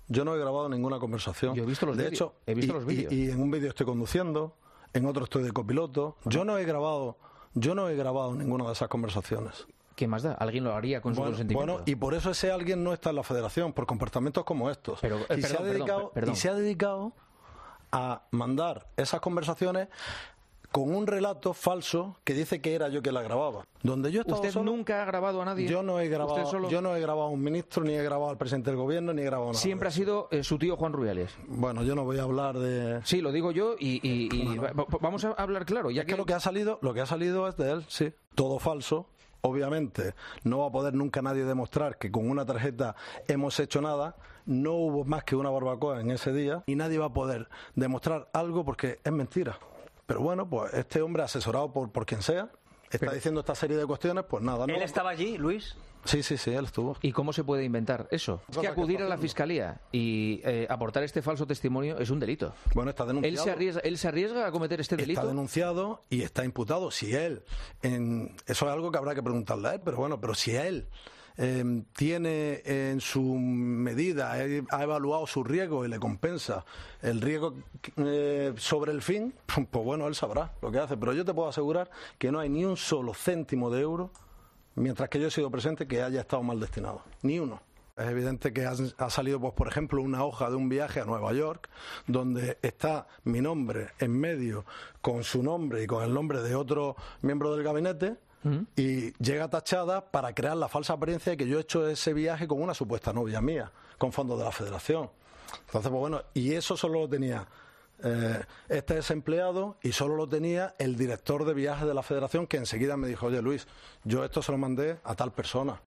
Yo no he grabado ninguna conversación. Yo he visto los vídeos. He visto los vídeos. Y en un vídeo estoy conduciendo, en otro estoy de copiloto. Yo no he grabado ninguna de esas conversaciones. ¿Qué más da? ¿Alguien lo haría con su consentimiento? Bueno, y por eso ese alguien no está en la federación, por comportamientos como estos. Y se ha dedicado a mandar esas conversaciones con un relato falso que dice que era yo quien la grababa. Donde yo estaba ¿Usted solo, nunca ha grabado a nadie? Yo no he grabado a un ministro, ni he grabado al presidente del gobierno, ni he grabado nada. Siempre ha sido su tío Juan Rubiales. Bueno, yo no voy a hablar de... Sí, lo digo yo vamos a hablar claro. Ya es que lo que ha salido es de él, sí. Todo falso. Obviamente no va a poder nunca nadie demostrar que con una tarjeta hemos hecho nada. No hubo más que una barbacoa en ese día y nadie va a poder demostrar algo porque es mentira. Pero bueno, pues este hombre asesorado por quien sea está diciendo esta serie de cuestiones, pues nada. ¿Él estaba allí, Luis? Sí, él estuvo. ¿Y cómo se puede inventar eso? Es que acudir a la fiscalía y aportar este falso testimonio es un delito. Bueno, está denunciado. ¿Él se arriesga a cometer este delito? Está denunciado y está imputado. Si él, eso es algo que habrá que preguntarle a él, pero si él tiene en su medida, ha evaluado su riesgo y le compensa el riesgo sobre el fin, pues bueno, él sabrá lo que hace. Pero yo te puedo asegurar que no hay ni un solo céntimo de euro, mientras que yo he sido presente, que haya estado mal destinado. Ni uno. Es evidente que ha salido, pues, por ejemplo, una hoja de un viaje a Nueva York, donde está mi nombre en medio, con su nombre y con el nombre de otro miembro del gabinete, y llega tachada para crear la falsa apariencia de que yo he hecho ese viaje con una supuesta novia mía, con fondos de la federación. Entonces, pues bueno, y eso solo lo tenía este desempleado y solo lo tenía el director de viajes de la federación, que enseguida me dijo: oye, Luis, yo esto se lo mandé a tal persona.